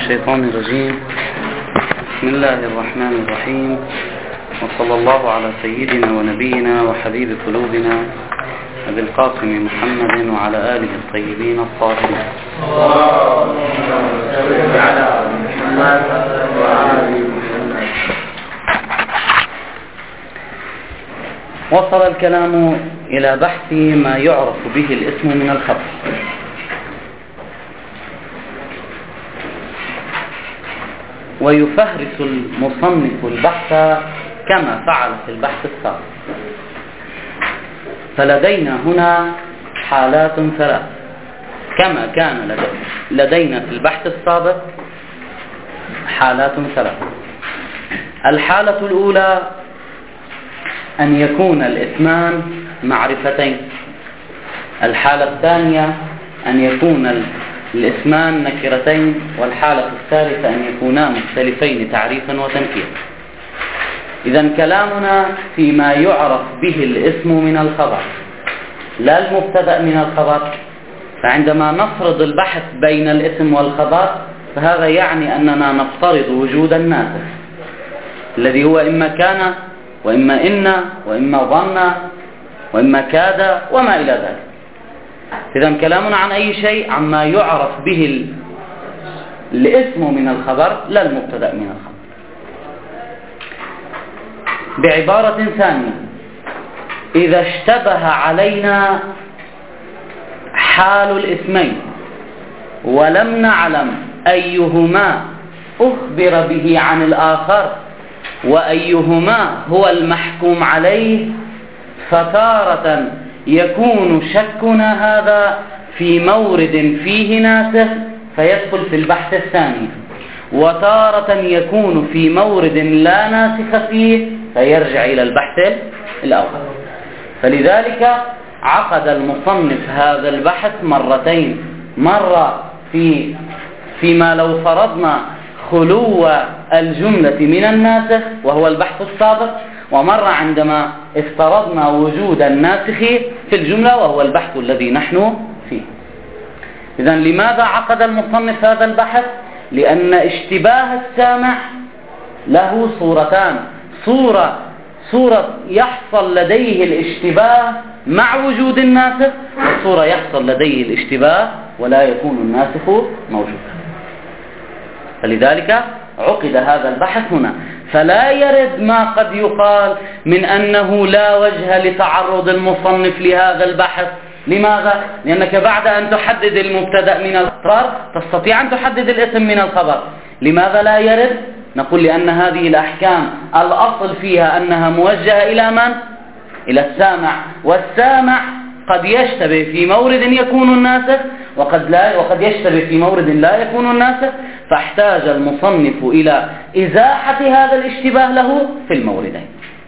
الشيطان الرجيم. بسم الله الرحمن الرحيم، وصلى الله على سيدنا ونبينا وحبيب قلوبنا أبي القاسم محمد وعلى آله الطيبين الطاهرين. وصل الكلام إلى بحث ما يعرف به الاسم من الخبر، ويفهرس المصنف البحث كما فعل في البحث السابق. فلدينا هنا حالات ثلاث كما كان لدينا في البحث السابق حالات ثلاث. الحالة الأولى أن يكون الاسمان معرفتين. الحالة الثانية أن يكون الاسمان نكرتين. والحالة الثالثة أن يكونا مختلفين تعريفا وتنكيرا. إذن كلامنا فيما يعرف به الاسم من الخبر لا المبتدأ من الخبر. فعندما نفرض البحث بين الاسم والخبر فهذا يعني أننا نفترض وجود الناسخ الذي هو إما كان وإما إن وإما ظن وإما كاد وما إلى ذلك. إذن كلامنا عن أي شيء عما يعرف به الاسم من الخبر لا المبتدأ من الخبر. بعبارة ثانية، إذا اشتبه علينا حال الاسمين ولم نعلم أيهما أخبر به عن الآخر وأيهما هو المحكوم عليه، فتارة يكون شكنا هذا في مورد فيه ناسخ فيدخل في البحث الثاني، وتارة يكون في مورد لا ناسخ فيه فيرجع إلى البحث الأول. فلذلك عقد المصنف هذا البحث مرتين، مرة فيما لو فرضنا خلو الجملة من الناسخ وهو البحث السابق، ومرة عندما افترضنا وجود الناسخ في الجملة وهو البحث الذي نحن فيه. إذن لماذا عقد المصنف هذا البحث؟ لأن اشتباه السامع له صورتان، صورة يحصل لديه الاشتباه مع وجود الناسخ، وصورة يحصل لديه الاشتباه ولا يكون الناسخ موجودا. فلذلك عقد هذا البحث هنا، فلا يرد ما قد يقال من أنه لا وجه لتعرض المصنف لهذا البحث. لماذا؟ لأنك بعد أن تحدد المبتدأ من الخبر تستطيع أن تحدد الاسم من الخبر. لماذا لا يرد؟ نقول لأن هذه الأحكام الأصل فيها أنها موجهة إلى من؟ إلى السامع، والسامع قد يشتبه في مورد يكون الناسخ وقد يشتبه في مورد لا يكون الناسخ، فاحتاج المصنف إلى إزاحة هذا الاشتباه له في الموردين.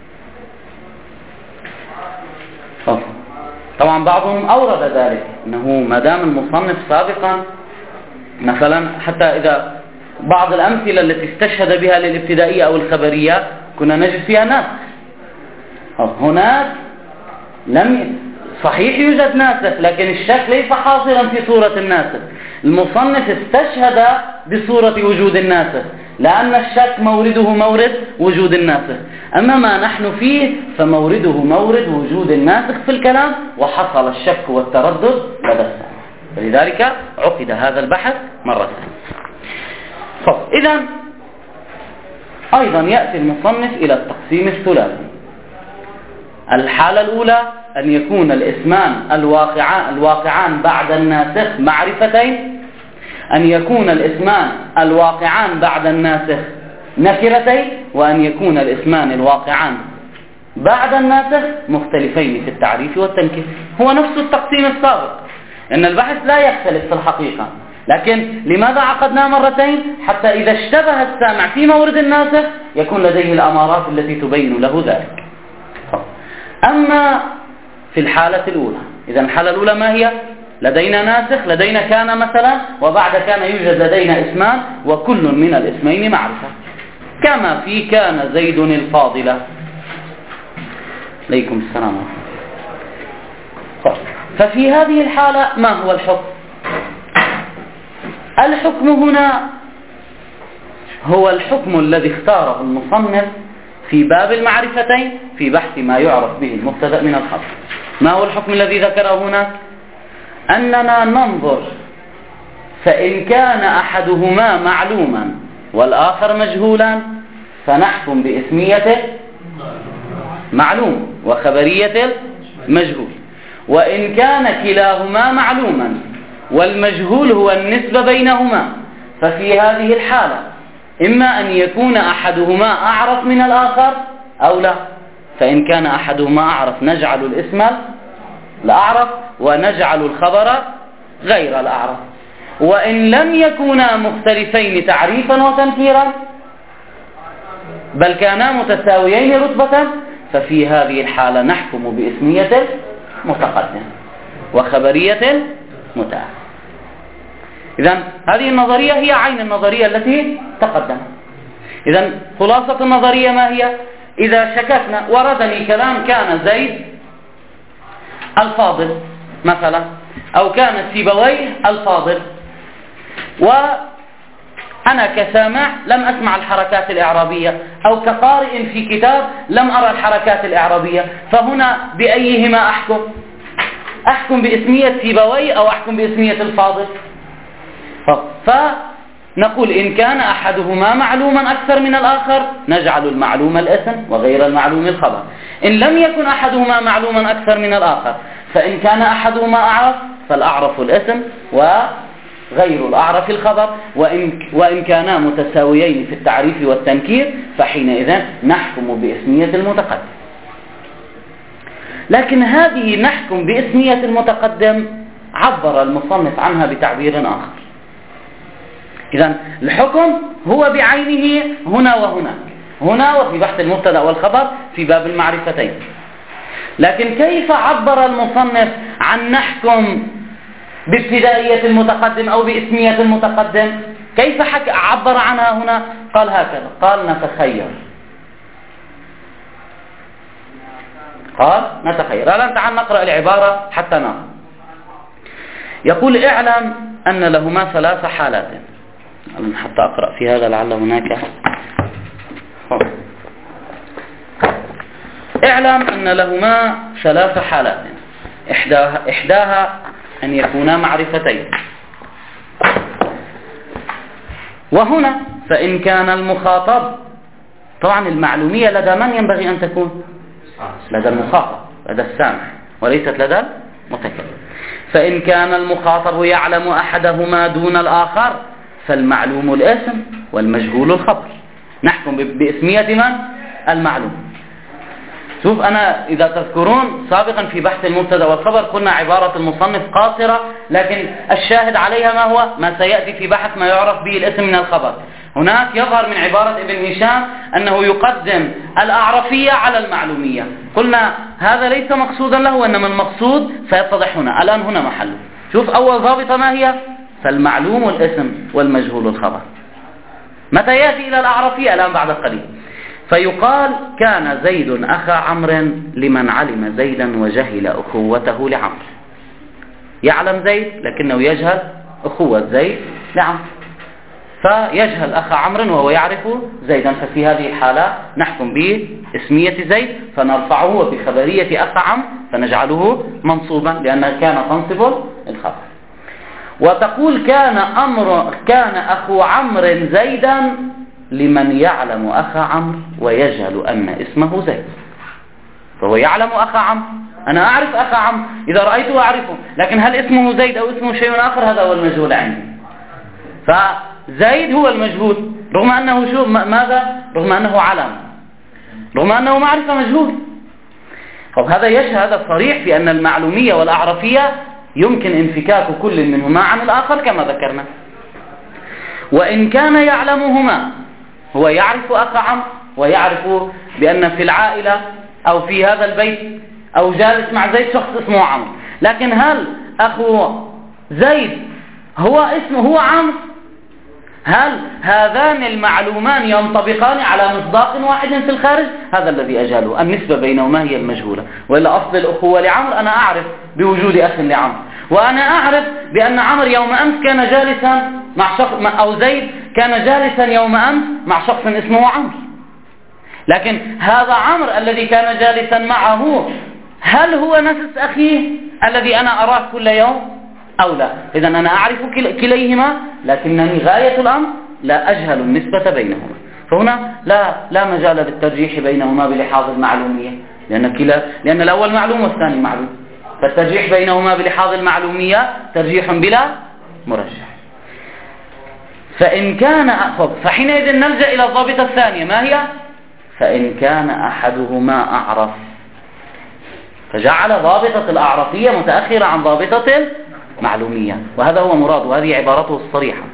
طبعا بعضهم أورد ذلك، أنه ما دام المصنف سابقا مثلا، حتى إذا بعض الأمثلة التي استشهد بها للابتدائية أو الخبرية كنا نجد فيها ناسخ. هناك صحيح يوجد ناسخ، لكن الشك ليس حاصلا في صورة الناسخ. المصنف استشهد بصورة وجود الناسخ لأن الشك مورده مورد وجود الناسخ، أما ما نحن فيه فمورده مورد وجود الناسخ في الكلام، وحصل الشك والتردد لدى السامع. فلذلك عقد هذا البحث مرة ثانية. إذن أيضا يأتي المصنف إلى التقسيم الثلاثي. الحالة الأولى أن يكون الاسمان الواقعان بعد الناسخ معرفتين، أن يكون الاسمان الواقعان بعد الناسخ نكرتين، وأن يكون الاسمان الواقعان بعد الناسخ مختلفين في التعريف والتنكير. هو نفس التقسيم السابق، أن البحث لا يختلف في الحقيقة، لكن لماذا عقدنا مرتين؟ حتى إذا اشتبه السامع في مورد الناسخ يكون لديه الأمارات التي تبين له ذلك. أما في الحالة الأولى، إذا الحالة الأولى ما هي؟ لدينا ناسخ، لدينا كان مثلا، وبعد كان يوجد لدينا اسمان، وكل من الاسمين معرفة، كما في كان زيد الفاضلة. عليكم السلام. ففي هذه الحالة ما هو الحكم؟ الحكم هنا هو الحكم الذي اختاره المصنف في باب المعرفتين في بحث ما يعرف به المبتدأ من الخبر. ما هو الحكم الذي ذكره هنا؟ أننا ننظر، فإن كان أحدهما معلوما والآخر مجهولا فنحكم باسميته معلوم وخبرية المجهول. وإن كان كلاهما معلوما والمجهول هو النسبة بينهما، ففي هذه الحالة إما أن يكون أحدهما أعرف من الآخر أو لا. فإن كان أحدهما أعرف نجعل الاسم الأعرف ونجعل الخبر غير الأعرف. وإن لم يكونا مختلفين تعريفا وتنكيرا بل كانا متساويين رتبة، ففي هذه الحالة نحكم باسمية المتقدم وخبرية المتأخر. إذن هذه النظرية هي عين النظرية التي تقدمت. إذن خلاصة النظرية ما هي؟ إذا شككنا وردني كلام كان زيد الفاضل مثلا، أو كان سيبويه الفاضل، وأنا كسامع لم أسمع الحركات الإعرابية، أو كقارئ في كتاب لم أرى الحركات الإعرابية، فهنا بأيهما أحكم؟ أحكم باسمية سيبويه أو أحكم باسمية الفاضل؟ فنقول إن كان أحدهما معلوما أكثر من الآخر نجعل المعلوم الاسم وغير المعلوم الخبر. إن لم يكن أحدهما معلوما أكثر من الآخر، فإن كان أحدهما أعرف فالأعرف الاسم وغير الأعرف الخبر. وإن كانا متساويين في التعريف والتنكير فحينئذ نحكم باسمية المتقدم. لكن هذه نحكم باسمية المتقدم عبر المصنف عنها بتعبير آخر. إذن الحكم هو بعينه هنا وهناك، هنا وفي بحث المبتدأ والخبر في باب المعرفتين. لكن كيف عبر المصنف عن نحكم بابتدائية المتقدم أو باسمية المتقدم؟ كيف عبر عنها هنا؟ قال هكذا، قال نتخير. الآن تعال نقرأ العبارة حتى نرى. يقول اعلم أن لهما ثلاث حالات. حتى أقرأ في هذا لعل هناك. اعلم أن لهما ثلاث حالات، إحداها أن يكونا معرفتين. وهنا فإن كان المخاطب، طبعا المعلومية لدى من ينبغي أن تكون؟ لدى المخاطب، لدى السامع، وليست لدى المتكلم. فإن كان المخاطب يعلم أحدهما دون الآخر فالمعلوم الاسم والمجهول الخبر. نحكم باسمية من؟ المعلوم. شوف، أنا إذا تذكرون سابقا في بحث المبتدأ والخبر قلنا عبارة المصنف قاصرة، لكن الشاهد عليها ما هو؟ ما سيأتي في بحث ما يعرف به الاسم من الخبر. هناك يظهر من عبارة ابن هشام أنه يقدم الأعرفية على المعلومية. قلنا هذا ليس مقصودا له، وإنما المقصود سيتضح هنا. الآن هنا محله. شوف أول ضابطة ما هي؟ فالمعلوم الاسم والمجهول الخبر. متى يأتي إلى الأعرفية؟ الآن بعد قليل. فيقال كان زيد أخا عمرو لمن علم زيدا وجهل أخوته لعمرو. يعلم زيد لكنه يجهل أخوة زيد لعمرو، فيجهل أخا عمرو وهو يعرف زيدا. ففي هذه الحالة نحكم باسمية زيد فنرفعه، وفي خبرية أخا عمرو فنجعله منصوبا لأنه كان تنصب الخبر. وتقول كان أخو عمرو زيدا لمن يعلم أخا عمرو ويجهل أن اسمه زيد. فهو يعلم أخا عمرو، أنا أعرف أخا عمرو، إذا رأيته أعرفه، لكن هل اسمه زيد أو اسمه شيء آخر؟ هذا هو المجهول عندي. فزيد هو المجهول رغم أنه ماذا؟ رغم أنه علم، رغم أنه معرفة مجهول. هذا يشهد صريح في أن المعلومية والأعرفية يمكن انفكاك كل منهما عن الآخر كما ذكرنا. وإن كان يعلمهما، هو يعرف أخا عمرو ويعرف بأن في العائلة أو في هذا البيت أو جالس مع زيد شخص اسمه عمرو، لكن هل أخو زيد هو عمرو؟ هل هذان المعلومان ينطبقان على مصداق واحد في الخارج؟ هذا الذي أجهله. النسبة بينهما هي المجهولة. وإلا أصل الأخوة لعمرو أنا أعرف بوجود أخ لعمرو، وأنا أعرف بأن عمرو يوم أمس كان جالسا مع شخص، أو زيد كان جالسا يوم أمس مع شخص اسمه عمرو، لكن هذا عمرو الذي كان جالسا معه هل هو نفس أخيه الذي أنا أراه كل يوم أو لا؟ إذن أنا أعرف كليهما، لكنني غاية الأمر لا أجهل النسبة بينهما. فهنا لا مجال للترجيح بينهما بلحاظ المعلومية، لأن الأول معلوم والثاني معلوم، فالترجيح بينهما بلحاظ المعلومية ترجيح بلا مرجح. فحينئذ نلجأ إلى الضابطة الثانية، ما هي؟ فإن كان أحدهما أعرف، فجعل ضابطة الأعرفية متأخرة عن ضابطة المعلومية، وهذا هو مراد، وهذه عبارته الصريحة.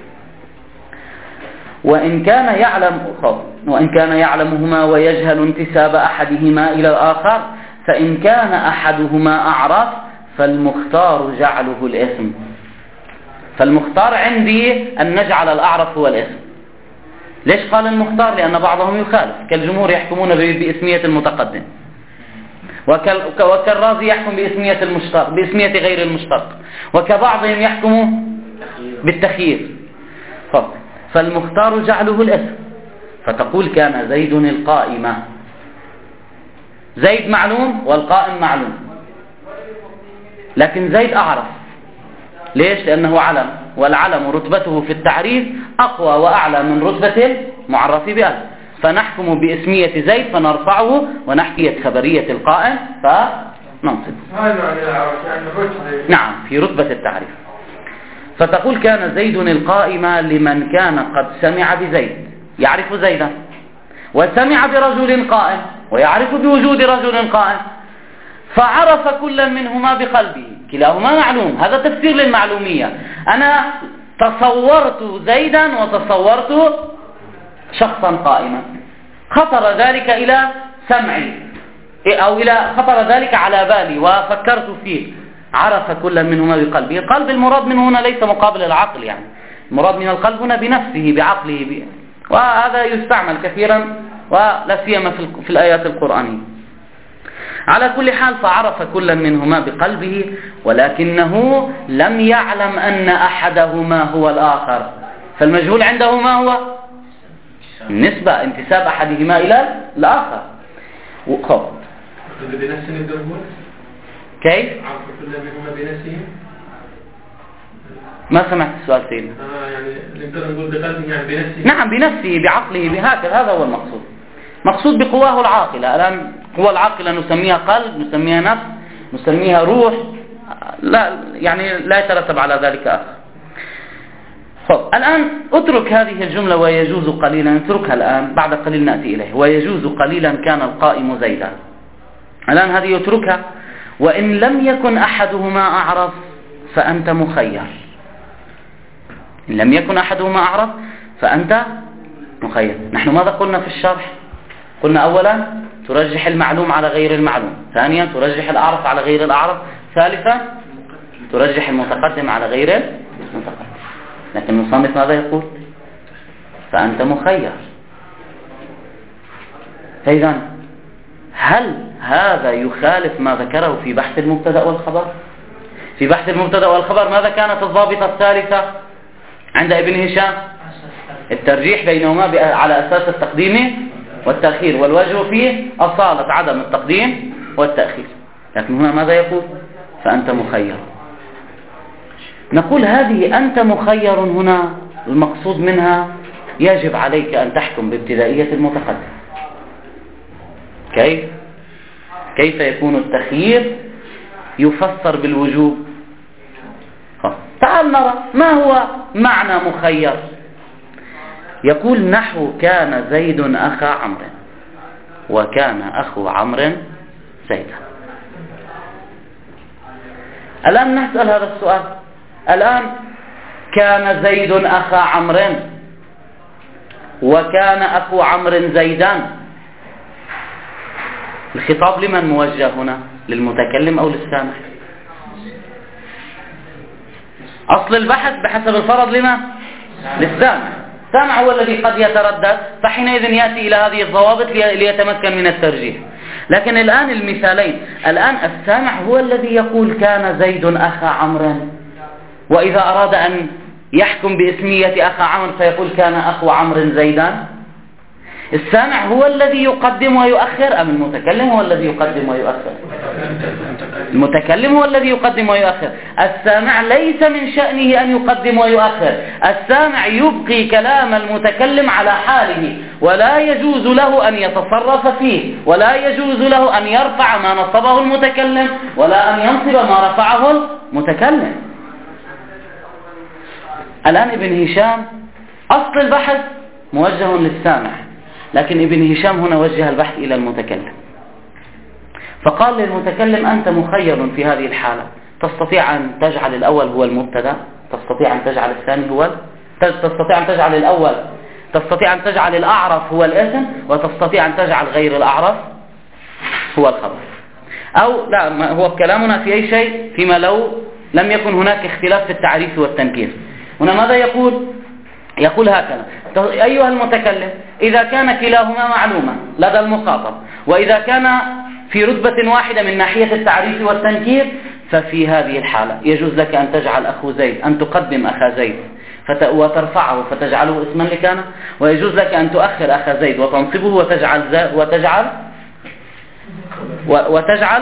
وإن كان يعلمهما ويجهل انتساب أحدهما إلى الآخر، فإن كان أحدهما أعرف فالمختار جعله الاسم. فالمختار عندي أن نجعل الأعرف هو الاسم. ليش قال المختار؟ لأن بعضهم يخالف، كالجمهور يحكمون باسمية المتقدم، وكالرازي يحكم باسمية المشتق باسمية غير المشتق، وكبعضهم يحكم بالتخيير. فالمختار جعله الاسم، فتقول كان زيد القائمة. زيد معلوم والقائم معلوم، لكن زيد أعرف. ليش؟ لأنه علم، والعلم رتبته في التعريف أقوى وأعلى من رتبة المعرف بألف، فنحكم باسمية زيد فنرفعه، ونحكي خبرية القائم فننصب. نعم، في رتبة التعريف. فتقول كان زيد القائمة لمن كان قد سمع بزيد، يعرف زيدا، وسمع برجل قائم، ويعرف بوجود رجل قائم، فعرف كل منهما بقلبه، كلاهما معلوم. هذا تفسير للمعلومية. أنا تصورت زيدا وتصورت شخصا قائما، خطر ذلك إلى سمعي أو خطر ذلك على بالي وفكرت فيه، عرف كل منهما بقلبه. القلب المراد منه هنا ليس مقابل العقل، يعني المراد من القلب هنا بنفسه بعقله وهذا يستعمل كثيرا ولا سيما في الآيات القرآنية. على كل حال، فعرف كل منهما بقلبه، ولكنه لم يعلم أن أحدهما هو الآخر. فالمجهول عنده ما هو؟ النسبة، انتساب أحدهما إلى الآخر. كيف؟ ما سمعت السؤال سيدنا. نعم، بنفسه بعقله بهكذا، هذا هو المقصود. مقصود بقواه العاقلة. الآن قوى العاقلة نسميها قلب، نسميها نفس، نسميها روح، لا يترتب على ذلك أخر. الآن اترك هذه الجملة ويجوز قليلا، اتركها الآن، بعد قليل نأتي إليه. ويجوز قليلا كان القائم زيدا. الآن هذه يتركها. وإن لم يكن أحدهما أعرف فأنت مخير. إن لم يكن أحدهما أعرف فأنت مخير. نحن ماذا قلنا في الشرح؟ قلنا أولا ترجح المعلوم على غير المعلوم، ثانيا ترجح الأعرف على غير الأعرف، ثالثا ترجح المتقدم على غير المتقدم. لكن المصنف ماذا يقول؟ فأنت مخير. فإذا هل هذا يخالف ما ذكره في بحث المبتدأ والخبر؟ في بحث المبتدأ والخبر ماذا كانت الضابطة الثالثة عند ابن هشام؟ الترجيح بينهما على أساس التقديم والتأخير، والوجه فيه أصالة عدم التقديم والتأخير. لكن هنا ماذا يقول؟ فأنت مخير. نقول هذه أنت مخير هنا المقصود منها يجب عليك أن تحكم بابتدائية المتقدم. كيف يكون التخيير يفسر بالوجوب؟ تعال نرى ما هو معنى مخير. يقول نحو كان زيد أخا عمرو، وكان أخو عمرو زيدا. الآن نسأل هذا السؤال. الآن كان زيد أخا عمرو وكان أخو عمرو زيدا، الخطاب لمن موجه هنا؟ للمتكلم أو للسامع؟ أصل البحث بحسب الفرض لمن؟ للسامع. السامع هو الذي قد يتردد، فحينئذ يأتي إلى هذه الضوابط ليتمكن من الترجيح. لكن الآن المثالين، الآن السامع هو الذي يقول كان زيد أخا عمرو، وإذا أراد أن يحكم باسمية أخا عمرو فيقول كان أخو عمرو زيدا؟ السامع هو الذي يقدم ويؤخر أم المتكلم هو الذي يقدم ويؤخر؟ المتكلم هو الذي يقدم ويؤخر. السامع ليس من شأنه أن يقدم ويؤخر، السامع يبقي كلام المتكلم على حاله، ولا يجوز له أن يتصرف فيه، ولا يجوز له أن يرفع ما نصبه المتكلم ولا أن ينصب ما رفعه المتكلم. الآن ابن هشام أصل البحث موجه للسامع، لكن ابن هشام هنا وجه البحث إلى المتكلم، فقال للمتكلم أنت مخير في هذه الحالة، تستطيع أن تجعل الأول هو المبتدأ، تستطيع أن تجعل الثاني هو تستطيع أن تجعل الأول، تستطيع أن تجعل الأعرف هو الاسم، وتستطيع أن تجعل غير الأعرف هو الخبر. أو لا، هو كلامنا في أي شيء فيما لو لم يكن هناك اختلاف في التعريف والتنكير. هنا ماذا يقول؟ يقول هكذا: أيها المتكلم، إذا كان كلاهما معلوما لدى المخاطب، وإذا كان في رتبة واحدة من ناحية التعريف والتنكير، ففي هذه الحالة يجوز لك أن تجعل أخو زيد، أن تقدم أخا زيد وترفعه فتجعله اسما لكان، ويجوز لك أن تؤخر أخا زيد وتنصبه وتجعل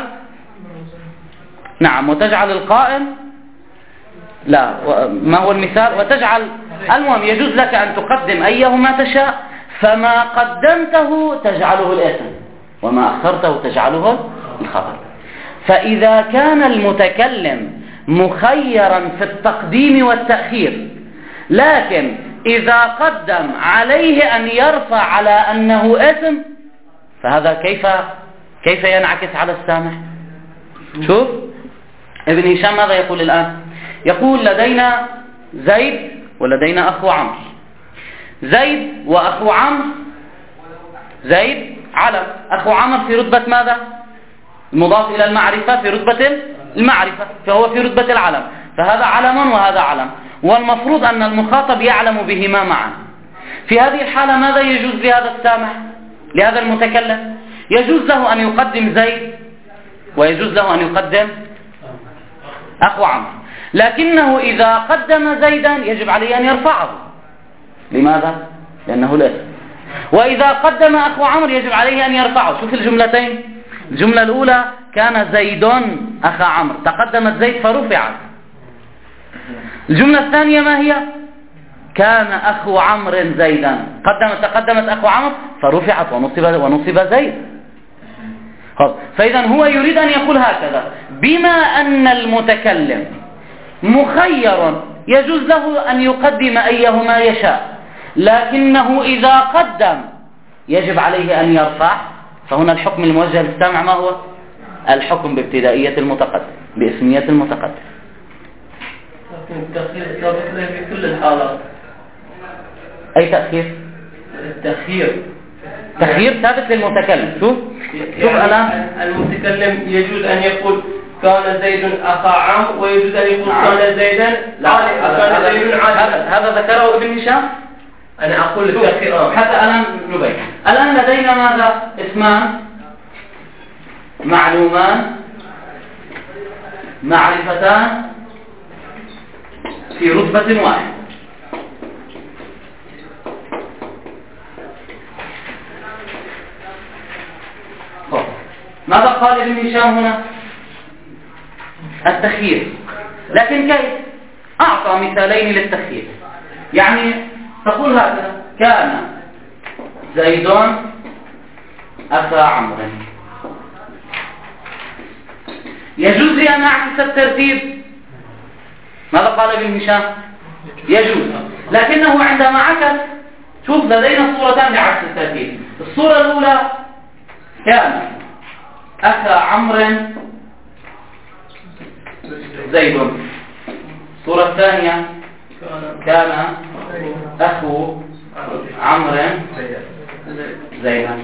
نعم، وتجعل القائم، لا، ما هو المثال؟ وتجعل، المهم يجوز لك أن تقدم أيهما تشاء، فما قدمته تجعله الاسم وما أخرته تجعله الخبر. فإذا كان المتكلم مخيرا في التقديم والتأخير، لكن إذا قدم عليه أن يرفع على أنه اسم، فهذا كيف ينعكس على السامع؟ شوف ابن هشام ماذا يقول الآن؟ يقول لدينا زيد ولدينا أخو عمرو. زيد وأخو عمرو، زيد علم، أخو عمرو في رتبة ماذا؟ المضاف إلى المعرفة في رتبة المعرفة، فهو في رتبة العلم، فهذا علم وهذا علم، والمفروض أن المخاطب يعلم بهما معا. في هذه الحالة ماذا يجوز لهذا السامع، لهذا المتكلم؟ يجوز له أن يقدم زيد ويجوز له أن يقدم أخو عمرو، لكنه إذا قدم زيدا يجب عليه أن يرفعه. لماذا؟ لأنه الاسم. وإذا قدم أخو عمرو يجب عليه أن يرفعه. شوف الجملتين، الجملة الأولى كان زيد أخا عمرو، تقدمت زيد فرفعت. الجملة الثانية ما هي؟ كان أخو عمرو زيدا، تقدمت أخو عمرو فرفعت ونصب زيد. فإذا هو يريد أن يقول هكذا: بما أن المتكلم مخير يجوز له أن يقدم أيهما يشاء، لكنه إذا قدم يجب عليه أن يرفع، فهنا الحكم الموجه للسامع ما هو؟ الحكم بابتدائية المتقدم، باسمية المتقدم. لكن التأخير ثابت في كل الحالات. أي تأخير؟ تأخير ثابت للمتكلم. شوف الآن المتكلم يجوز أن يقول كان زيد أخا عمرو، ويجوز أن يقول كان زيدا هذا ذكره ابن هشام. أنا أقول التأخير حتى الآن نبين. الآن لدينا ماذا؟ اسمان معلومان معرفتان في رتبة واحدة. ماذا قال ابن هشام هنا؟ التخيير. لكن كيف؟ أعطى مثالين للتخيير. يعني تقول هكذا: كان زيد أخا عمرو. يجوز لي أن أعكس الترتيب؟ ماذا قال ابن هشام؟ يجوز، لكنه عندما عكس، شوف لدينا صورتان لعكس الترتيب. الصورة الأولى كان أخا عمرو زيد، الصورة الثانية كان أخو عمرو زيدا.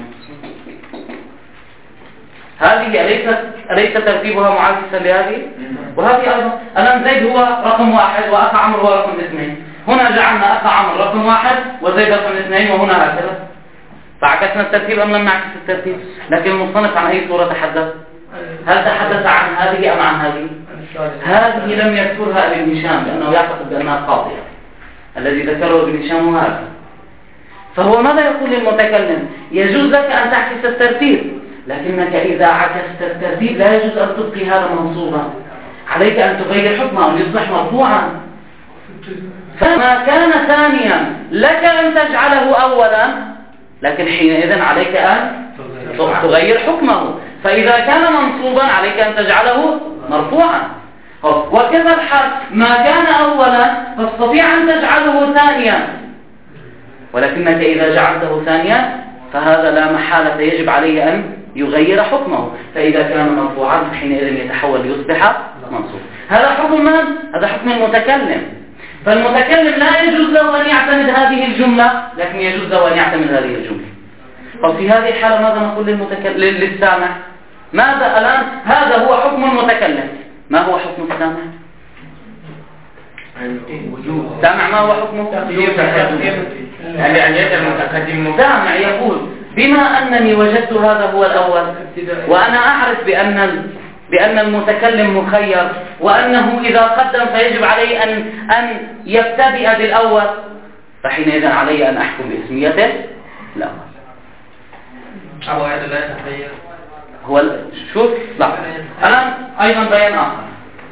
هذه أليس ترتيبها معاكسا لهذه؟ وهذه أيضا. الآن زيد هو رقم 1 وأخا عمرو هو رقم 2. هنا جعلنا أخا عمرو رقم 1 وزيد رقم 2، وهنا هكذا. فعكسنا الترتيب أم لم نعكس الترتيب؟ لكن المصنف عن أي صورة تحدث؟ هل تحدث عن هذه أم عن هذه؟ هذه لم يذكرها ابن هشام لأنه يعتقد بأنها خاطئة، الذي ذكره ابن هشام هذا. فهو ماذا يقول للمتكلم؟ يجوز لك أن تعكس الترتيب، لكنك إذا عكست الترتيب لا يجوز أن تبقي هذا منصوبا، عليك أن تغير حكمه أو يصبح مرفوعا. فما كان ثانيا لك أن تجعله أولا، لكن حينئذ عليك أن تغير حكمه. فإذا كان منصوبا عليك أن تجعله مرفوعا. وكذا الحال ما كان أولا تستطيع أن تجعله ثانيا، ولكنك إذا جعلته ثانيا فهذا لا محالة يجب عليه أن يغير حكمه. فإذا كان مرفوعا حينئذ يتحول ليصبح منصوب. هذا حكم من؟ هذا حكم المتكلم. فالمتكلم لا يجوز له أن يعتمد هذه الجملة، لكن يجوز له أن يعتمد هذه الجملة. ففي هذه الحالة ماذا نقول للسامع؟ ماذا الآن؟ هذا هو حكم المتكلم. ما هو حكم السامع؟ السامع ما هو حكمه؟ يعني أن يجعل المتقدم. السامع يقول بما أنني وجدت هذا هو الأول، وأنا أعرف بأن المتكلم مخير، وأنه إذا قدم فيجب عليه أن يبتدئ بالأول، فحينئذ علي أن أحكم باسميته الأول. أو هذا لا يتخير. هو شوف لا الآن أيضا بيان آخر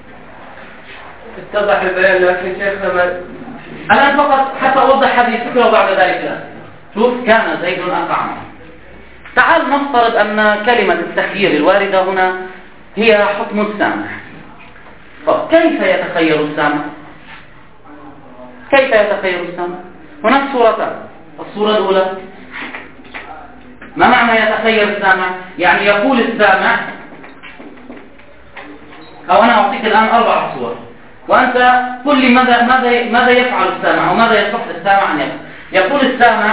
اتضح البيان، لكن شيخنا الآن فقط حتى أوضح هذه الفكرة وبعد ذلك لا. شوف كان زيد أخا عمرو. تعال نفترض أن كلمة التخيير الواردة هنا هي حكم السامع. كيف يتخير السامع؟ كيف يتخير السامع؟ هناك صورتان. الصورة الأولى ما معنى يتخير السامع؟ يعني يقول السامع، أو أنا أعطيك الآن 4 صور وأنت قل لي ماذا يفعل السامع أو ماذا يصح السامع أن يفعل. يقول السامع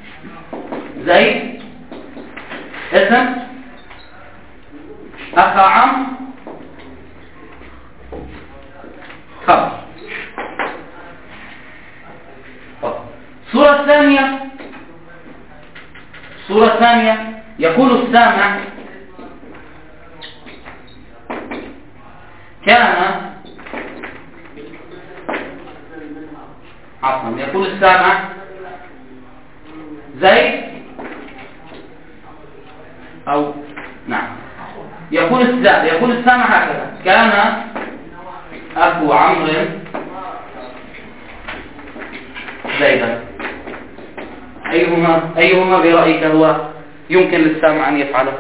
زيد اسم أخا عم خبر. الصورة الثانية يقول السامع كان يقول السامع زيد أو نعم يقول السامع هكذا: كان أخو عمرو زيدا. أيهما برأيك هو يمكن للسامع أن يفعله؟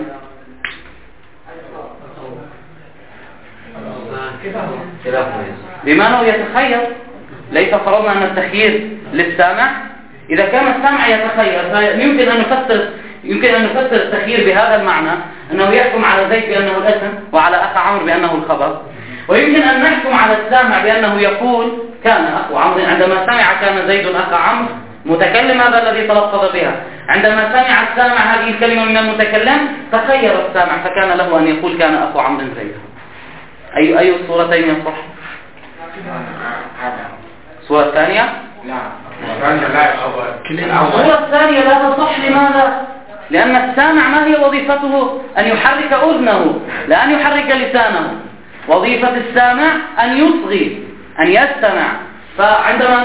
لماذا يتخير؟ ليس فرضنا أن التخيير للسامع. إذا كان السامع يتخير يمكن أن نفسر التخيير بهذا المعنى، أنه يحكم على زيد بأنه الاسم وعلى أخ عمرو بأنه الخبر. ويمكن أن نحكم على السامع بأنه يقول كان أخو عمرو، عندما سمع كان زيد أخ عمرو متكلم هذا الذي تلفظ بها، عندما سمع السامع هذه الكلمة من المتكلم تخير السامع فكان له أن يقول كان أخو عمرو زيد. أي الصورتين يصح؟ الصورة الثانية؟ الصورة الثانية لا تصح. لماذا؟ لأن السامع ما هي وظيفته؟ أن يحرك أذنه لا أن يحرك لسانه. وظيفة السامع أن يصغي، أن يستمع. فعندما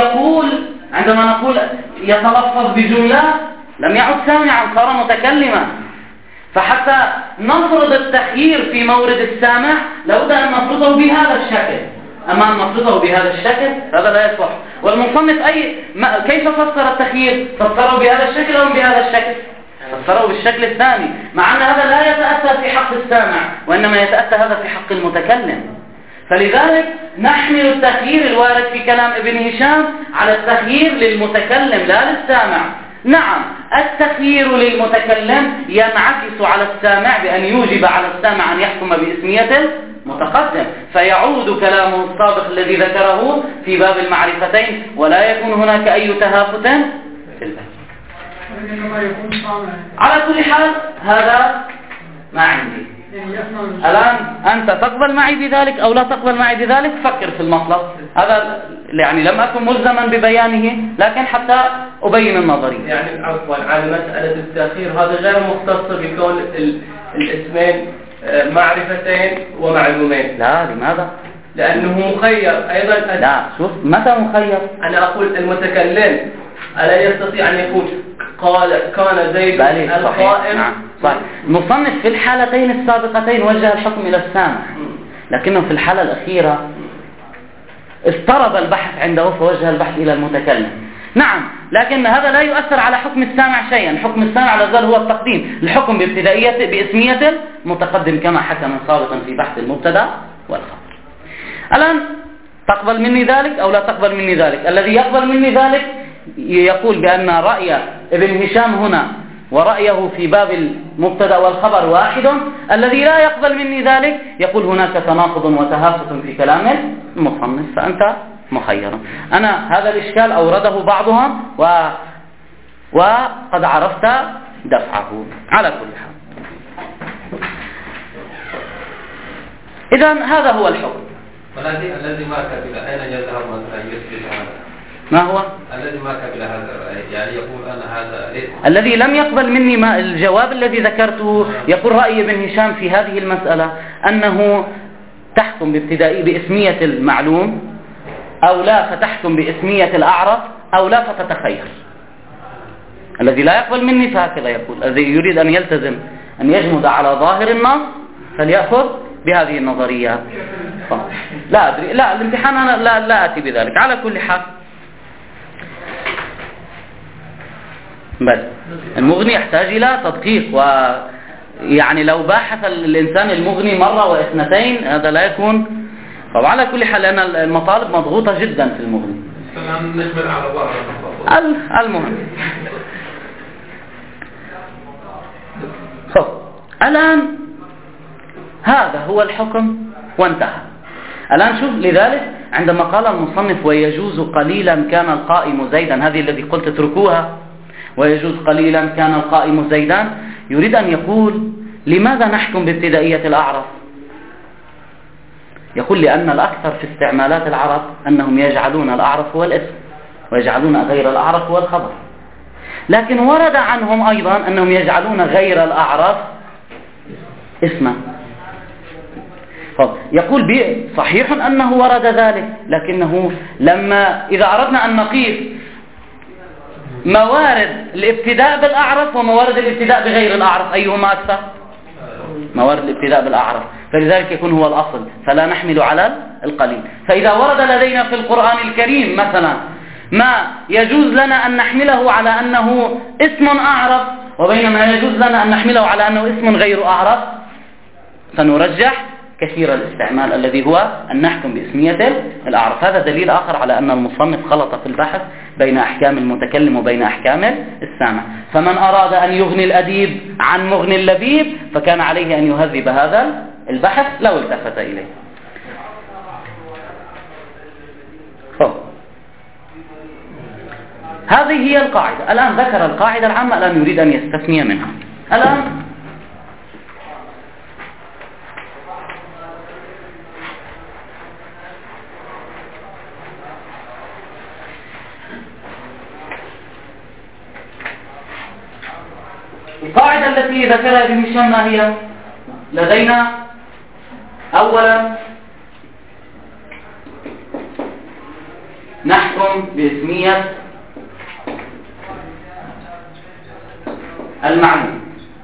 نقول يتلفظ بجملة لم يعد سامعا، صار متكلما. فحتى نفرض التخيير في مورد السامع لابد أن نفرضه بهذا الشكل. أما أن نفرضه بهذا الشكل هذا لا يصح. والمصنف كيف فسر التخيير؟ فسره بهذا الشكل أو بهذا الشكل؟ فسره بالشكل الثاني، مع أن هذا لا يتأتى في حق السامع وإنما يتأتى هذا في حق المتكلم. فلذلك نحمل التخيير الوارد في كلام ابن هشام على التخيير للمتكلم لا للسامع. نعم، التخيير للمتكلم ينعكس على السامع بأن يوجب على السامع أن يحكم باسمية المتقدم، فيعود كلامه السابق الذي ذكره في باب المعرفتين ولا يكون هناك أي تهافت في الباب. على كل حال هذا ما عندي. الآن أنت تقبل معي بذلك أو لا تقبل معي بذلك؟ فكر في المطلب هذا. يعني لم أكن ملزما ببيانه لكن حتى أبين النظرية. يعني عفوا على مسألة التأخير هذا غير مختص بكون الاسمين معرفتين ومعلومين. لا، لماذا؟ لأنه مخير أيضا. لا شوف، متى مخير؟ أنا أقول المتكلم ألا يستطيع أن يقول قال كان زيد القائم؟ نعم صحيح. المصنف في الحالتين السابقتين وجه الحكم إلى السامع، لكنه في الحالة الأخيرة اضطرب البحث عنده فوجه البحث إلى المتكلم. نعم، لكن هذا لا يؤثر على حكم السامع شيئا. حكم السامع لازال هو التقديم، الحكم باسمية المتقدم كما حكى من سابقا في بحث المبتدا والخبر. الآن تقبل مني ذلك أو لا تقبل مني ذلك؟ الذي يقبل مني ذلك يقول بأن رأي ابن هشام هنا ورأيه في باب المبتدا والخبر واحد. الذي لا يقبل مني ذلك يقول هناك تناقض وتهافت في كلام المصنف، فأنت مخير. أنا هذا الإشكال أورده بعضهم وقد عرفت دفعه. على كل حال، إذن هذا هو الحكم. الذي ما كتب أين يذهب مثلا يثبت هذا؟ ما هو الذي ما قبل هذا الرأي؟ يعني يقول أنا هذا ليس الذي لم يقبل مني ما الجواب الذي ذكرته. يقول رأي ابن هشام في هذه المسألة أنه تحكم باسمية المعلوم أو لا فتحكم باسمية الأعرف أو لا فتتخير. الذي لا يقبل مني فهكذا يقول. الذي يريد أن يلتزم أن يجمد على ظاهر النص فليأخذ بهذه النظريات. لا أدري، لا الامتحان أنا لا أتي بذلك. على كل حال، بل المغني يحتاج إلى تدقيق، ويعني لو باحث الإنسان المغني مرة واثنتين هذا لا يكون. وعلى كل حال لأن المطالب مضغوطة جدا في المغني. نشمل على بعض المهم. الآن هذا هو الحكم وانتهى. الآن شوف، لذلك عندما قال المصنف ويجوز قليلا كان القائم زيدا، هذه الذي قلت اتركوها، ويجوز قليلا كان القائم زيدان، يريد أن يقول لماذا نحكم بابتدائية الأعرف؟ يقول لأن الأكثر في استعمالات العرب أنهم يجعلون الأعرف هو الاسم ويجعلون غير الأعرف هو الخبر، لكن ورد عنهم أيضا أنهم يجعلون غير الأعرف اسما. يقول صحيح أنه ورد ذلك، لكنه إذا أردنا أن نقيس موارد الابتداء بالأعرف وموارد الابتداء بغير الأعرف أيهما أكثر؟ موارد الابتداء بالأعرف، فلذلك يكون هو الأصل، فلا نحمل على القليل. فإذا ورد لدينا في القرآن الكريم مثلا ما يجوز لنا أن نحمله على أنه اسم أعرف، وبينما يجوز لنا أن نحمله على أنه اسم غير أعرف، فنرجح كثير الاستعمال الذي هو أن نحكم باسمية الأعرف. هذا دليل آخر على أن المصنف خلط في البحث بين أحكام المتكلم وبين أحكام السامع. فمن أراد أن يغني الأديب عن مغني اللبيب فكان عليه أن يهذب هذا البحث لو التفت إليه. هذه هي القاعدة. الآن ذكر القاعدة العامة، الآن يريد أن يستثني منها. الآن القاعدة التي ذكرها ابن هشام ما هي؟ لدينا أولا نحكم باسمية المعلوم.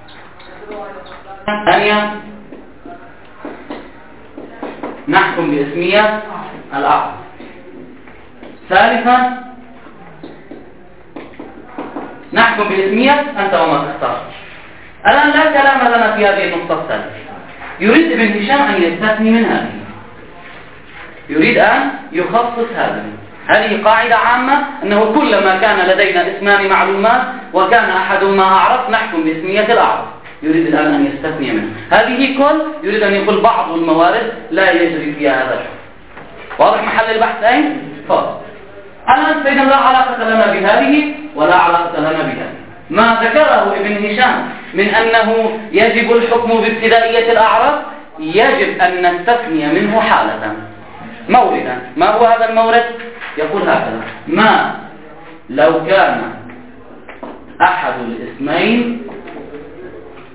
ثانيا نحكم باسمية الأعرف. ثالثا نحكم باسمية أنت وما تختار. الآن لا كلام لنا في هذه النقطة الثالثة. يريد ابن هشام أن يستثني من هذه، يريد أن يخصص هذه قاعدة عامة، أنه كلما كان لدينا اسمان معلومات وكان أحدهما أعرف نحكم باسمية الأعرف. يريد الآن أن يستثني منه هذه يريد أن يقول بعض الموارد لا يجري فيها هذا الحكم. واضح محل البحث أين؟ فاضل. الآن فإذا لا علاقة لنا بهذه ولا علاقة لنا بهذه. ما ذكره ابن هشام من أنه يجب الحكم بابتدائية الأعرف يجب أن نستثني منه حالة موردا. ما هو هذا المورد؟ يقول هكذا: ما لو كان أحد الاسمين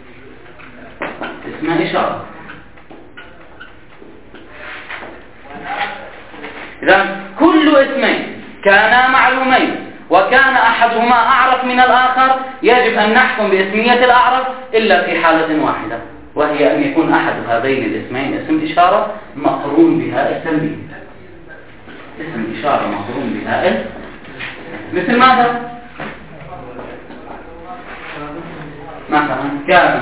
اسم إشارة إذا كل اسمين كانا معلومين وكان أحدهما أعرف من الآخر يجب أن نحكم باسمية الأعرف إلا في حالة واحدة، وهي أن يكون أحد هذين الاسمين اسم إشارة مقرون بهاء التنبيه. اسم إشارة مقرون بهاء مثل ماذا؟ مثلا كان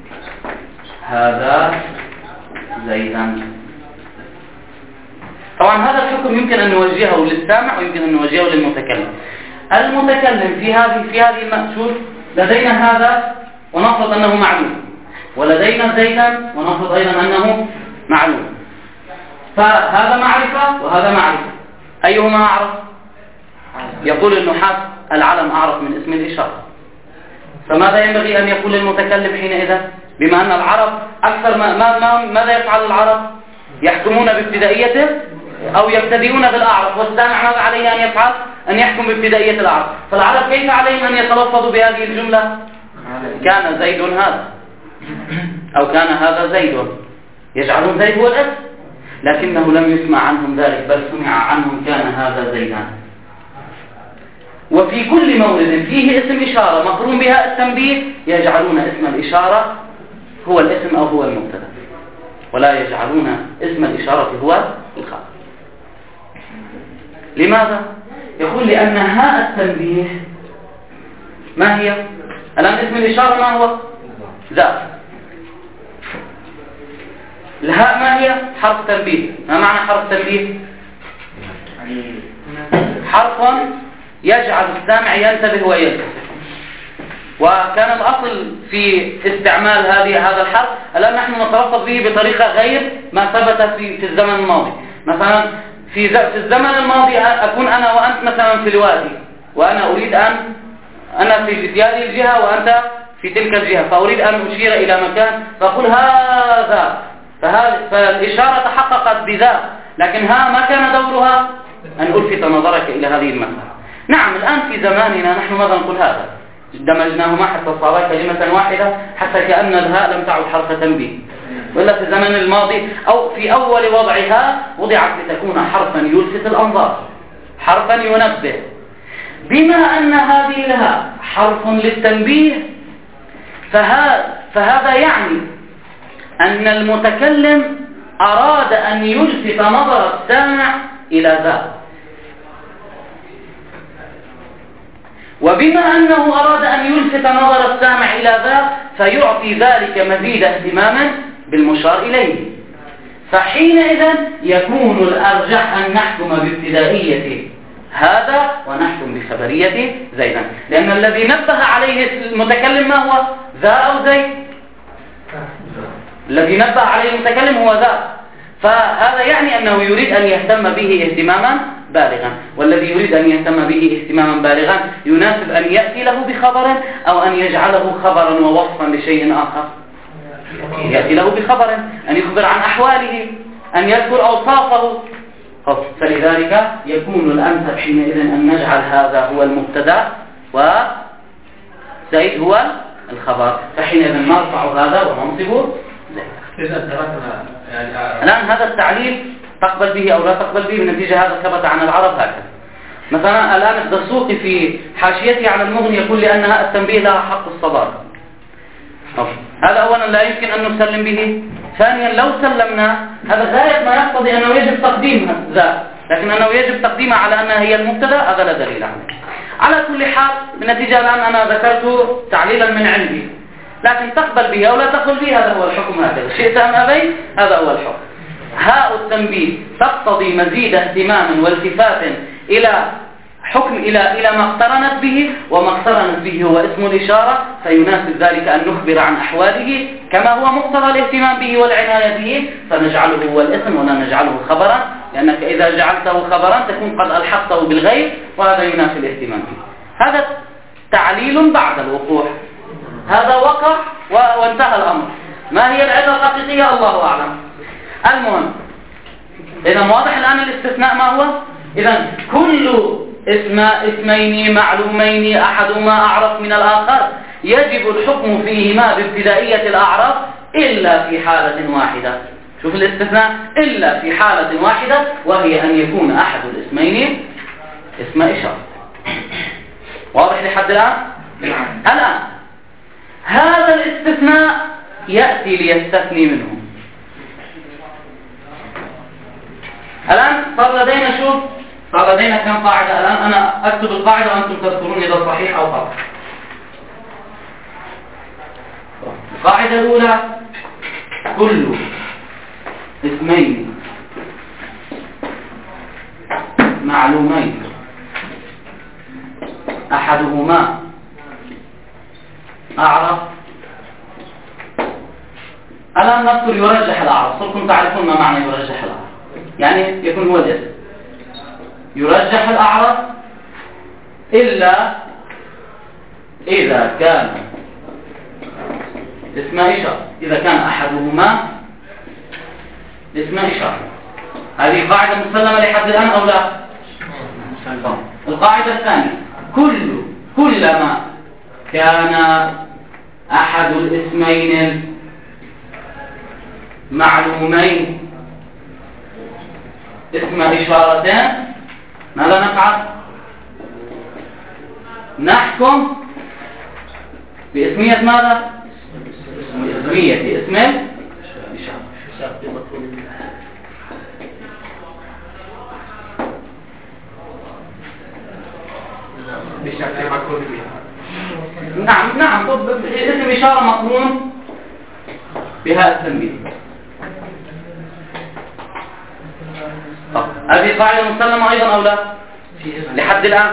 هذا زيدا. طبعا هذا الحكم يمكن أن نوجهه للسامع ويمكن أن نوجهه للمتكلم. المتكلم في هذه المأشور لدينا هذا ونفرض أنه معلوم، ولدينا زيدا ونفرض أيضا أنه معلوم، فهذا معرفة وهذا معرفة، أيهما أعرف؟ يقول النحاة العلم أعرف من اسم الإشارة. فماذا ينبغي أن يقول المتكلم حينئذ؟ بما أن العرب أكثر ماذا يفعل العرب؟ يحكمون بابتدائيته أو يبتدئون بالأعرف، والسامع ماذا عليه أن يفعل؟ أن يحكم بابتدائية الأعرف. فالعرب كيف عليهم أن يتلفظوا بهذه الجملة؟ كان زيد هذا، أو كان هذا زيد، يجعلون زيد هو الاسم، لكنه لم يسمع عنهم ذلك، بل سمع عنهم كان هذا زيدان. وفي كل مورد فيه اسم إشارة مقرون بها التنبيه يجعلون اسم الإشارة هو الاسم أو هو المبتدا، ولا يجعلون اسم الإشارة هو الخبر. لماذا؟ يقول لأن هاء التنبيه ما هي؟ الآن اسم الإشارة ما هو؟ ذا. الهاء ما هي؟ حرف تنبيه. ما معنى حرف تنبيه؟ حرف يجعل السامع ينتبه ويلتفت. وكان الأصل في استعمال هذا الحرف، الآن نحن نتلفظ به بطريقة غير ما ثبت في الزمن الماضي. مثلا في الزمن الماضي أكون أنا وأنت مثلا في الوادي، وأنا أريد أنا في هذه الجهة وأنت في تلك الجهة، فأريد أن أشير إلى مكان فأقول هذا، فالإشارة تحققت بذا، لكن ما كان دورها أن ألفت نظرك إلى هذه المسألة. نعم الآن في زماننا نحن ماذا نقول؟ هذا دمجناهما حتى صار كلمة واحدة، حتى كأن الهاء لم تعد حرف تنبيه. ولا في الزمن الماضي أو في أول وضعها وضعت لتكون حرفا يلفت الأنظار، حرفا ينبه. بما أن هذه الهاء حرف للتنبيه فهذا يعني أن المتكلم أراد أن يلفت نظر السامع إلى ذا، وبما أنه أراد أن يلفت نظر السامع إلى ذا فيعطي ذلك مزيد اهتماما بالمشار إليه. فحينئذ يكون الأرجح أن نحكم بابتدائية هذا ونحكم بخبرية زيدا، لأن الذي نبه عليه المتكلم ما هو؟ ذا أو زيد؟ الذي نبه عليه المتكلم هو ذا، فهذا يعني أنه يريد أن يهتم به اهتماما بالغا، والذي يريد أن يهتم به اهتماما بالغا يناسب أن يأتي له بخبر أو أن يجعله خبرا ووصفا لشيء آخر. يأتي له بخبر، أن يخبر عن أحواله، أن يذكر أوصافه. فلذلك يكون الأنسب حينئذ أن نجعل هذا هو المبتدأ وزيد هو الخبر، فحينئذ نرفع هذا وننصبه زيد. الآن هذا التعليل تقبل به أو لا تقبل به بنتيجة هذا ثبت عن العرب هكذا. مثلا الآن الدسوقي في حاشيته على المغني يقول لأنها التنبيه لها حق الصدارة. هذا أولا لا يمكن أن نسلم به. ثانيا لو سلمنا هذا غاية ما يقتضي أنه يجب تقديمها ذا، لكن أنه يجب تقديمها على أنها هي المبتدأ هذا لا دليل عليه. على كل حال بالنتيجة الآن أنا ذكرت تعليلا من عندي، لكن تقبل به أو لا تقبل به هذا هو الحكم، هكذا شئت أم أبيت هذا هو الحكم. هاء التنبيه تقتضي مزيد اهتمام والتفات إلى حكم إلى ما اقترنت به، وما اقترنت به هو اسم الإشارة، فيناسب ذلك أن نخبر عن أحواله كما هو مقتضى الاهتمام به والعناية به، فنجعله هو الاسم ولا نجعله خبرا، لأنك إذا جعلته خبرا تكون قد ألحقته بالغير وهذا ينافي الاهتمام به. هذا تعليل بعد الوقوع، هذا وقع وانتهى الأمر. ما هي العلة الحقيقية الله أعلم. المهم إذا واضح الآن الاستثناء ما هو؟ إذا كل اسمين معلومين أحدهما أعرف من الآخر يجب الحكم فيهما بابتدائية الأعرف إلا في حالة واحدة، شوف الاستثناء إلا في حالة واحدة، وهي أن يكون أحد الاسمين اسم إشارة. واضح لحد الآن؟ الآن هذا الاستثناء يأتي ليستثني منه. الآن صار لدينا شوف، صار لدينا كم قاعدة. الآن أنا أكتب القاعدة وأنتم تذكرون إذا صحيح أو خطأ. القاعدة الأولى: كل اسمين معلومين أحدهما أعرف. الآن نذكر يرجح الأعرف. صرتم تعرفون ما معنى يرجح الأعرف، يعني يكون هو الاسم يرجح الأعرف إلا إذا كان اسم إشارة، إذا كان أحدهما اسم إشارة. هذه قاعدة مسلمة لحد الآن أو لا؟ القاعدة الثانية: كلما كان أحد الاسمين المعلومين اسم إشارتين، ماذا نفعل؟ نحكم باسمية ماذا؟ باسمية اسم الإشارة. نعم اسم إشارة مقرون بها التنبيه. هذه قاعدة مسلمة أيضا أو لا؟ لحد الآن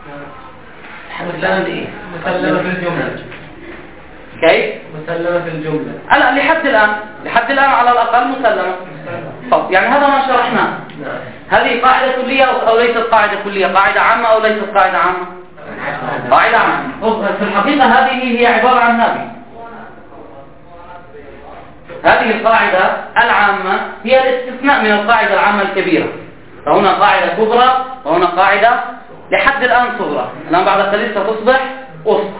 مسلمة في الجملة. كيف؟ مسلمة في الجملة. لا، لحد الآن على الأقل مسلمة. طب يعني هذا ما شرحناه. هذه قاعدة كلية أو ليست قاعدة كلية؟ قاعدة عامة أو ليست قاعدة عامة؟ قاعدة عامة. في الحقيقة هذه هي عبارة عن هذه القاعدة العامة هي الاستثناء من القاعدة العامة الكبيرة. فهنا قاعدة كبرى وهنا قاعدة لحد الآن صغرى. الآن بعد قليل ستصبح وسطى.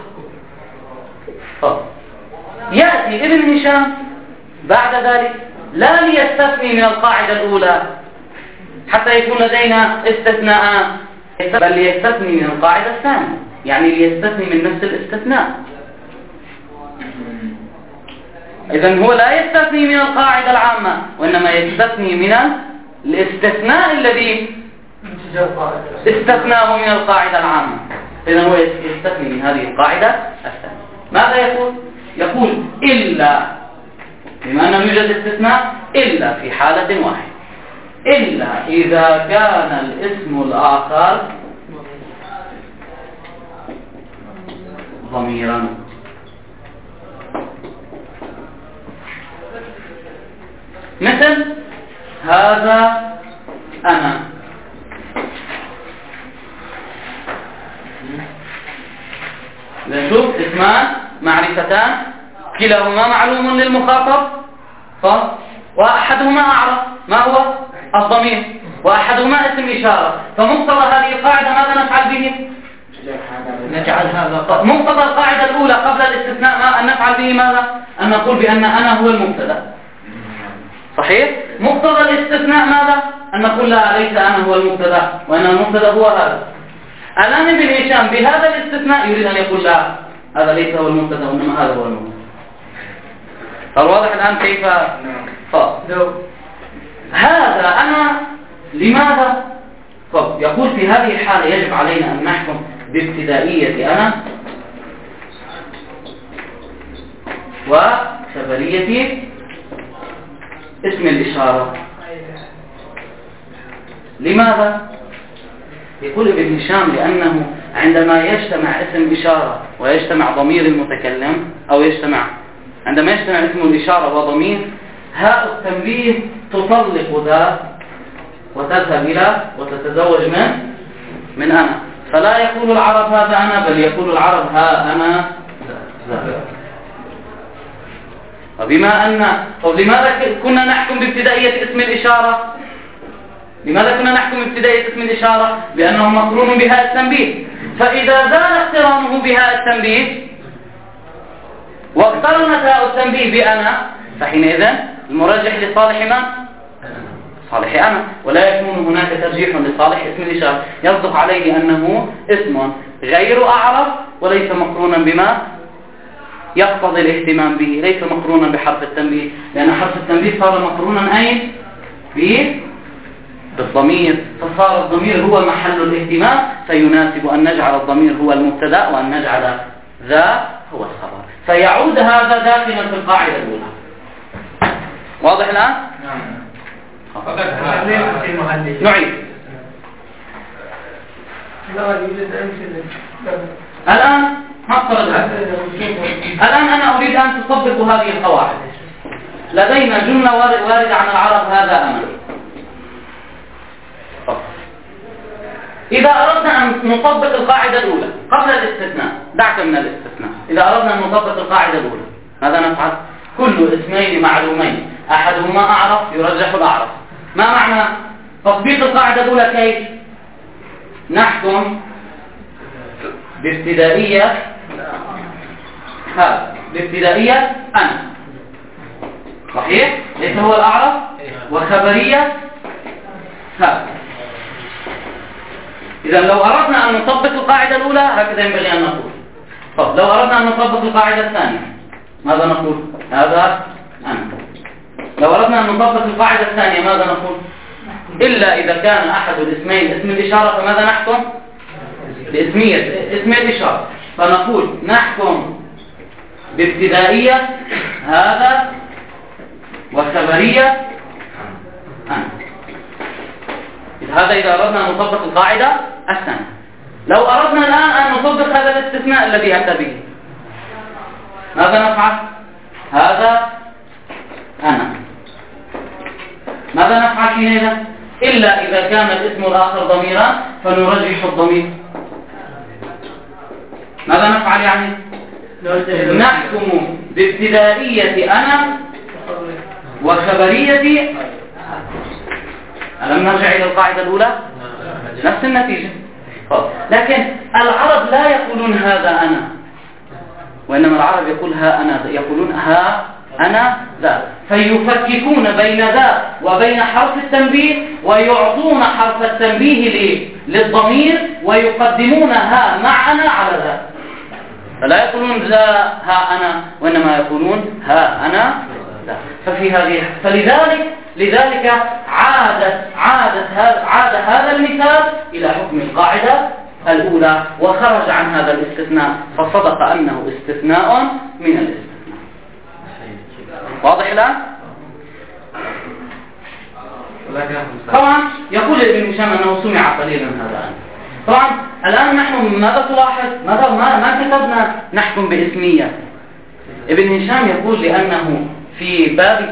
يأتي ابن هشام بعد ذلك لا ليستثني من القاعدة الأولى حتى يكون لدينا استثناء، بل ليستثني من القاعدة الثانية، يعني ليستثني من نفس الاستثناء. إذن هو لا يستثني من القاعدة العامة، وإنما يستثني من الاستثناء الذي استثناه من القاعدة العامة. إذن هو يستثني من هذه القاعدة الثانية. ماذا يقول؟ يقول إلا، بما أنه يوجد استثناء إلا في حالة واحدة، إلا إذا كان الاسم الآخر ضميرا. مثل هذا أنا. نشوف اسمان معرفتان كلاهما معلوم للمخاطب، وأحدهما أعرف ما هو الضمير، وأحدهما اسم إشارة. فمقتضى هذه القاعدة ماذا نفعل به؟ نجعل هذا مقتضى القاعدة الأولى قبل الاستثناء أن نفعل به ماذا؟ أن نقول بأن أنا هو المبتدأ. صحيح؟ مقتضى الاستثناء ماذا؟ أن نقول لا، ليس أنا هو المبتدأ وأن المبتدأ هو هذا. الآن ابن هشام بهذا الاستثناء يريد أن يقول لا، هذا ليس هو المبتدأ وإنما هذا هو المبتدأ. فالواضح الآن كيف؟ هذا أنا لماذا؟ يقول في هذه الحالة يجب علينا أن نحكم بابتدائية أنا وخبرية اسم الإشارة. لماذا؟ يقول ابن هشام لأنه عندما يجتمع اسم إشارة ويجتمع ضمير المتكلم، أو عندما يجتمع اسم الإشارة وضمير، هاء التنبيه تطلق ذا وتذهب إلى وتتزوج من أنا. فلا يقول العرب هذا أنا، بل يقول العرب ها أنا ذا. لماذا كنا نحكم بابتدائية اسم الإشارة؟ لماذا كنا نحكم بابتدائية اسم الإشارة؟ لأنه مقرون بهاء التنبيه. فإذا زال اقترانه بهاء التنبيه واقترنت هاء التنبيه بأنا، فحينئذ المرجح لصالح من؟ صالح أنا، ولا يكون هناك ترجيح لصالح اسم الإشارة. يصدق عليه أنه اسم غير أعرف وليس مقرونا بما يقتضي الاهتمام به، ليس مقرونا بحرف التنبيه، لأن حرف التنبيه صار مقرونا أين؟ بالضمير، فصار الضمير هو محل الاهتمام، فيناسب أن نجعل الضمير هو المبتدأ وأن نجعل ذا هو الخبر، فيعود هذا داخلا في القاعدة الأولى. واضح الآن؟ نعم. نعيد. الآن الآن أنا أريد أن تطبقوا هذه القواعد. لدينا جملة واردة عن العرب هذا أمر. إذا أردنا أن نطبق القاعدة الأولى قبل الاستثناء، دعك من الاستثناء، إذا أردنا أن نطبق القاعدة الأولى ماذا نفعل؟ كل اسمين معلومين أحدهما أعرف يرجح الأعرف. ما معنى تطبيق القاعدة الأولى؟ كيف؟ نحكم بابتدائية هذا، بابتدائية أنا، صحيح؟ ليس هو الأعرف، وخبرية هذا. إذا لو أردنا أن نطبق القاعدة الأولى هكذا ينبغي أن نقول. طب لو أردنا أن نطبق القاعدة الثانية ماذا نقول؟ هذا أنا. لو أردنا أن نطبق القاعدة الثانية ماذا نقول؟ إلا إذا كان أحد الاسمين اسم الإشارة فماذا نحكم؟ باسمية اسم الإشارة، فنقول نحكم بابتدائية هذا وخبرية أنا. هذا إذا أردنا أن نطبق القاعدة الثانية. لو أردنا الآن أن نطبق هذا الاستثناء الذي أتى به ماذا نفعل؟ هذا أنا. ماذا نفعل حينئذ؟ إلا إذا كان الاسم الآخر ضميرا فنرجح الضمير. ماذا نفعل يعني؟ نحكم بابتدائية أنا وخبرية. ألم نرجع إلى القاعدة الأولى؟ نفس النتيجة. لكن العرب لا يقولون هذا أنا، وإنما العرب يقولون ها أنا ذا، فيفككون بين ذا وبين حرف التنبيه ويعطون حرف التنبيه للضمير ويقدمون ها مع أنا على ذا، فلا يقولون ذا ها أنا وإنما يقولون ها أنا ذا. فلذلك عاد هذا المثال إلى حكم القاعدة الأولى وخرج عن هذا الاستثناء، فصدق أنه استثناء من الاستثناء. واضح الآن؟ طبعا يقول ابن هشام أنه سمع قليلا هذا. طبعا الآن نحن ماذا تلاحظ؟ ما كتبنا نحكم باسمية. ابن هشام يقول لأنه في باب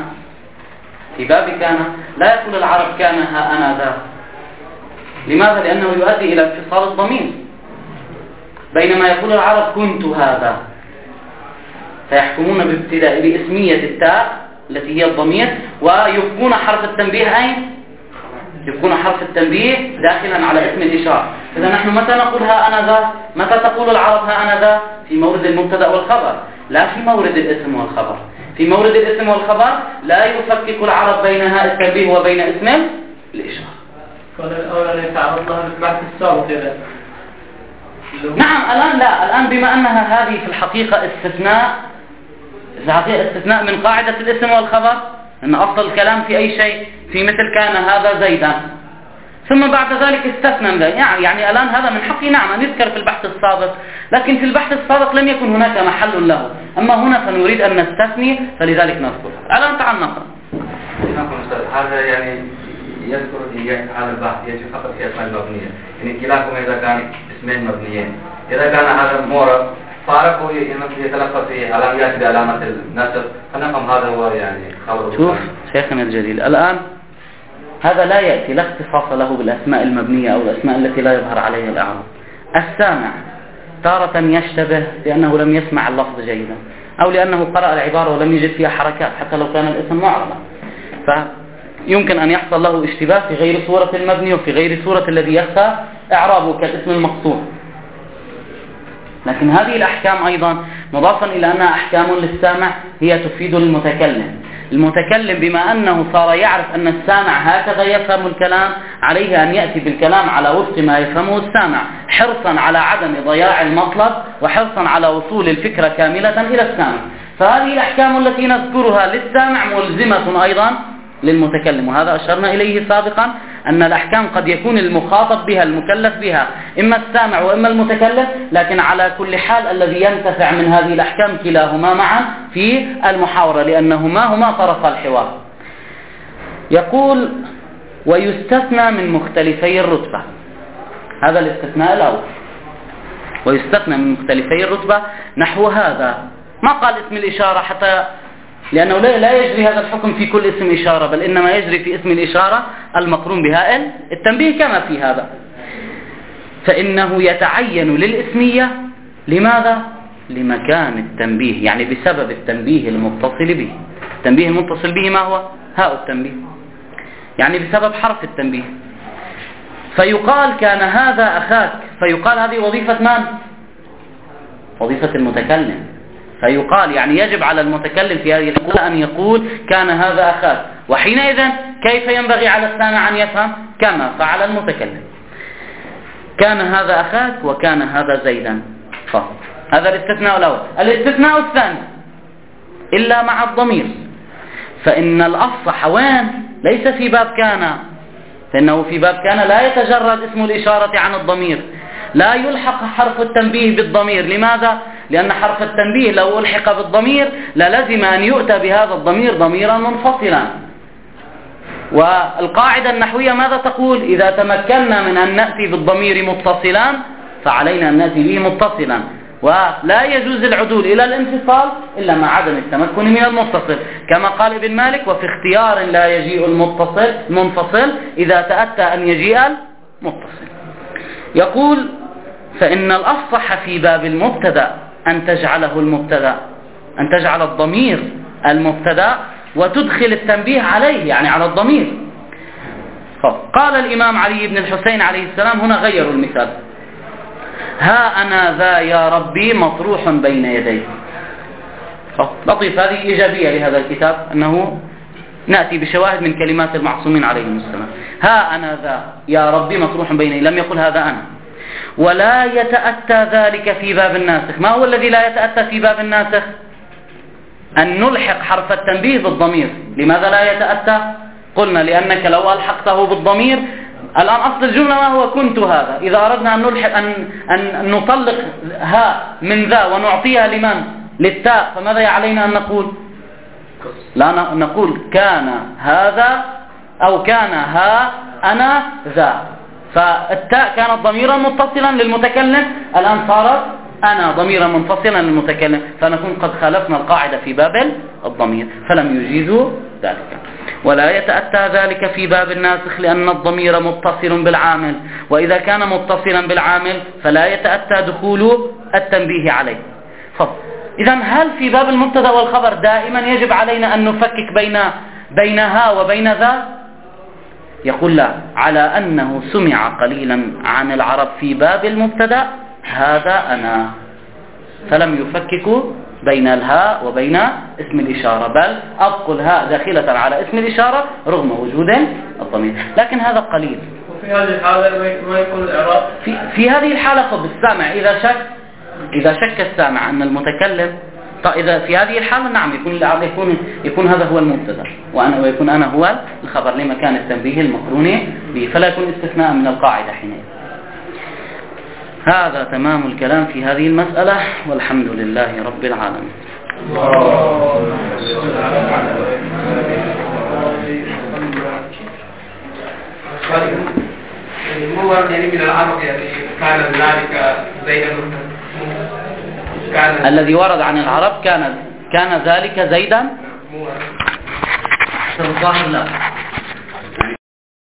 كان لا يقول العرب كان ها أنا ذا. لماذا؟ لأنه يؤدي إلى اتصال الضمير، بينما يقول العرب كنت هذا، فيحكمون باسمية التاء التي هي الضمير ويبقون حرف التنبيه أين؟ يبقون حرف التنبيه داخلا على اسم الإشارة. إذا نحن متى نقول ها أنا ذا؟ متى تقول العرب ها أنا ذا؟ في مورد المبتدأ والخبر، لا في مورد الاسم والخبر. في مورد الاسم والخبر لا يفكك العرب بين هاء التنبيه وبين اسم الإشارة. الأولى يتعرض لها بعد السابق إذا. نعم الآن بما أنها هذه في الحقيقة استثناء من قاعدة الاسم والخبر، أن أصل الكلام في أي شيء في مثل كان هذا زيدا، ثم بعد ذلك استثنى من ذلك. يعني الآن هذا من حقي نعم أن يذكر في البحث السابق، لكن في البحث السابق لم يكن هناك محل له، أما هنا فنريد أن نستثني فلذلك نذكر. الآن تعال نقرأ. هذا يعني يذكر هذا البحث يجب فقط في أسماء المبنية، يعني كلاكم إذا كان اسمين مبنيين، إذا كان هذا مورد فارقه يتلقى في علامات بعلامة النصب، فنفهم هذا هو يعني خبر. شوف شيخنا الجليل، الآن هذا لا يأتي لا اختصاص له بالأسماء المبنية أو الأسماء التي لا يظهر عليها الإعراب. السامع تارة يشتبه لأنه لم يسمع اللفظ جيدا، أو لأنه قرأ العبارة ولم يجد فيها حركات حتى لو كان الاسم معربا، فيمكن أن يحصل له اشتباه في غير صورة المبني وفي غير صورة الذي يخفى إعرابه كالاسم المقصور. لكن هذه الأحكام أيضا مضافا إلى أنها أحكام للسامع هي تفيد المتكلم، المتكلم بما أنه صار يعرف أن السامع هكذا يفهم الكلام، عليه أن يأتي بالكلام على وفق ما يفهمه السامع، حرصا على عدم ضياع المطلب وحرصا على وصول الفكرة كاملة إلى السامع. فهذه الأحكام التي نذكرها للسامع ملزمة أيضا للمتكلم، وهذا أشرنا إليه سابقا أن الأحكام قد يكون المخاطب بها المكلف بها إما السامع وإما المتكلم، لكن على كل حال الذي ينتفع من هذه الأحكام كلاهما معا في المحاورة، لأنهما هما طرف الحوار. يقول ويستثنى من مختلفي الرتبة، هذا الاستثناء الأول، ويستثنى من مختلفي الرتبة نحو هذا. ما قال اسم الإشارة حتى لأنه لا يجري هذا الحكم في كل اسم إشارة، بل إنما يجري في اسم الإشارة المقرون بها التنبيه كما في هذا. فإنه يتعين للإسمية، لماذا؟ لمكان التنبيه، يعني بسبب التنبيه المتصل به. التنبيه المتصل به ما هو؟ هاء التنبيه، يعني بسبب حرف التنبيه. فيقال كان هذا أخاك، فيقال هذه وظيفة من؟ وظيفة المتكلم. فيقال يعني يجب على المتكلم في هذه الحالة أن يقول كان هذا أخاك، وحينئذ كيف ينبغي على السامع أن يفهم؟ كما فعل المتكلم، كان هذا أخاك وكان هذا زيدا. هذا الاستثناء الأول. الاستثناء الثاني إلا مع الضمير، فإن الأفصح وين؟ ليس في باب كان، فإنه في باب كان لا يتجرد اسم الإشارة عن الضمير، لا يلحق حرف التنبيه بالضمير. لماذا؟ لأن حرف التنبيه لو ألحق بالضمير للزم أن يؤتى بهذا الضمير ضميرا منفصلا. والقاعدة النحوية ماذا تقول؟ إذا تمكنا من أن نأتي بالضمير متصلا فعلينا أن نأتي به متصلا، ولا يجوز العدول إلى الانفصال إلا مع عدم التمكن من المتصل، كما قال ابن مالك وفي اختيار لا يجيء المنفصل إذا تأتى أن يجيء المتصل. يقول فإن الأفصح في باب المبتدأ أن تجعله المبتدأ، أن تجعل الضمير المبتدأ وتدخل التنبيه عليه، يعني على الضمير. قال الإمام علي بن الحسين عليه السلام، هنا غيروا المثال، ها أنا ذا يا ربي مطروح بين يدي. لطيف، هذه إيجابية لهذا الكتاب، أنه نأتي بشواهد من كلمات المعصومين عليهم السلام. ها أنا ذا يا ربي مطروح بين يدي، لم يقل هذا أنا. ولا يتأتى ذلك في باب الناسخ. ما هو الذي لا يتأتى في باب الناسخ؟ أن نلحق حرف التنبيه بالضمير. لماذا لا يتأتى؟ قلنا لأنك لو ألحقته بالضمير، الآن أصل الجملة ما هو؟ كنت هذا. إذا أردنا أن نلحق أن نطلق ها من ذا ونعطيها لمن؟ للتاء، فماذا علينا أن نقول؟ لا نقول كان هذا أو كان ها أنا ذا، فالتاء كانت ضميرا متصلا للمتكلم، الآن صارت أنا ضميرا منفصلا للمتكلم، فنكون قد خالفنا القاعدة في باب الضمير، فلم يجيزوا ذلك. ولا يتأتى ذلك في باب الناسخ لأن الضمير متصل بالعامل، وإذا كان متصلا بالعامل فلا يتأتى دخول التنبيه عليه. إذن هل في باب المبتدأ والخبر دائما يجب علينا أن نفكك بين ها وبين ذا؟ يقول لا، على أنه سمع قليلا عن العرب في باب المبتدأ هذا أنا، فلم يفككوا بين الهاء وبين اسم الإشارة، بل أبقوا الهاء داخلة على اسم الإشارة رغم وجود الضمير، لكن هذا قليل. وفي هذه الحالة ما يكون الإعراب؟ في هذه الحالة بالسامع إذا شك السامع أن المتكلم، إذا في هذه الحالة نعم يكون هذا هو المبتدأ ويكون أنا هو الخبر لمكان التنبيه المقرون به، فلا يكون استثناء من القاعدة حينئذ. هذا تمام الكلام في هذه المسألة، والحمد لله رب العالمين. يعني من العرب يعني كان ذلك زيدا، الذي ورد عن العرب كان ذلك زيدا، في الظاهر لا.